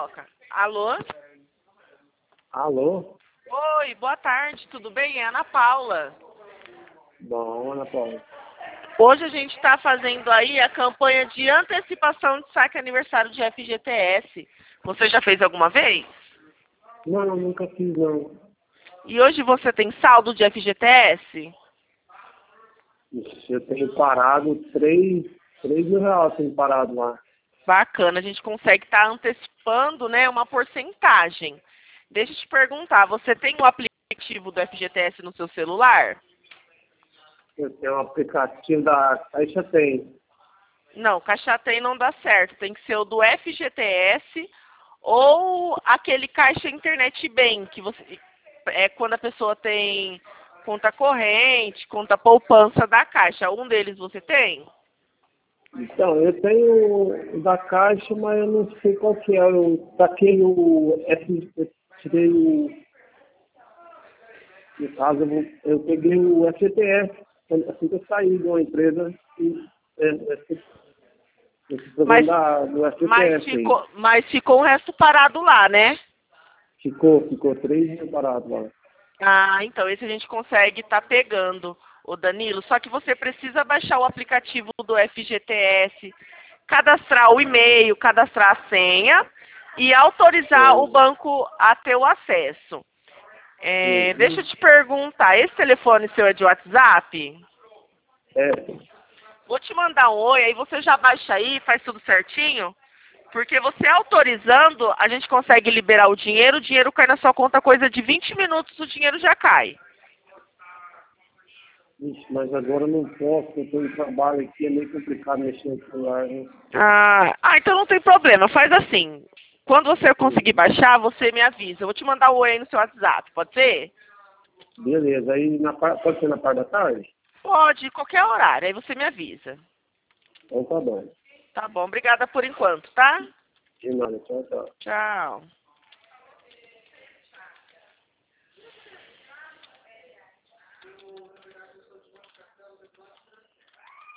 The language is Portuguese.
toca. Alô? Alô? Oi, boa tarde, tudo bem? É Ana Paula. Bom, Ana Paula. Hoje a gente está fazendo aí a campanha de antecipação de saque aniversário de FGTS. Você já fez alguma vez? Não, nunca fiz não. E hoje você tem saldo de FGTS? Ixi, eu tenho parado 3 mil reais, tenho parado lá. Bacana, a gente consegue estar antecipando, né, uma porcentagem. Deixa eu te perguntar, você tem o aplicativo do FGTS no seu celular? Eu tenho um aplicativo da Caixa Tem. Não, Caixa Tem não dá certo. Tem que ser o do FGTS ou aquele Caixa Internet Bem, que você é quando a pessoa tem conta corrente, conta poupança da Caixa. Um deles você tem? Então, eu tenho o da Caixa, mas eu não sei qual que é. Eu taquei eu tirei no caso, eu peguei o FGTS, assim que eu saí de uma empresa esse programa do FGTS aí. Mas ficou o resto parado lá, né? Ficou 3 mil parado lá. Ah, então esse a gente consegue estar pegando, ô Danilo. Só que você precisa baixar o aplicativo do FGTS, cadastrar o e-mail, cadastrar a senha e autorizar o banco a ter o acesso. Deixa eu te perguntar, esse telefone seu é de WhatsApp? É, Vou te mandar um oi, aí você já baixa aí, faz tudo certinho. Porque você autorizando, a gente consegue liberar o dinheiro cai na sua conta coisa de 20 minutos, o dinheiro já cai. Ixi, mas agora eu não posso, eu tenho trabalho aqui, é meio complicado mexer no celular, né? Então não tem problema, faz assim. Quando você conseguir baixar, você me avisa. Eu vou te mandar o oi aí no seu WhatsApp, pode ser? Beleza, aí pode ser na parte da tarde? Pode, qualquer horário, aí você me avisa. Então tá bom. Tá bom, obrigada por enquanto, tá? De nada, tchau, tchau. Tchau.